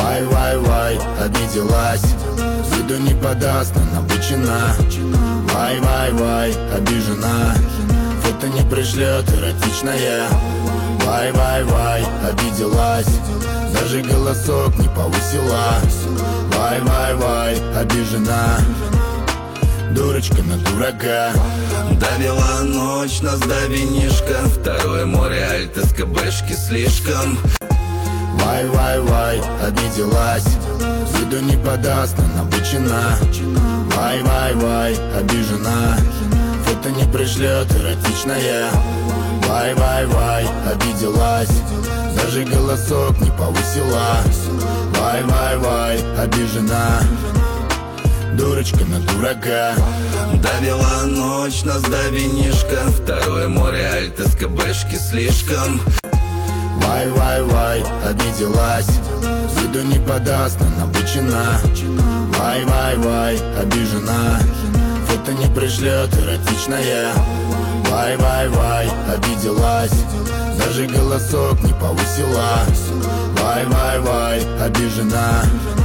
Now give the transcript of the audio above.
Вай-вай-вай, обиделась, виду не подаст, но набычена. Вай-вай-вай, обижена, фото не пришлет, эротичная. Вай-вай-вай, обиделась, даже голосок не повысила. Вай-вай-вай, обижена, дурочка на дурака. Довела ночь нас до винишка, второе море альт СКБшки слишком. Вай-вай-вай, обиделась, виду не подаст, но набычена. Вай-вай-вай, обижена, фото не пришлет, эротичная. Вай-вай-вай, обиделась, даже голосок не повысила. Вай-вай-вай, обижена, дурочка на дурака. Довела ночь нас до винишка, второе море альт СКБшки слишком. Вай-вай-вай, обиделась, виду не подаст, но набычена. Вай-вай-вай, обижена, фото не пришлет, эротичная. Вай-вай-вай, обиделась, даже голосок не повысила. Вай-вай-вай, обижена,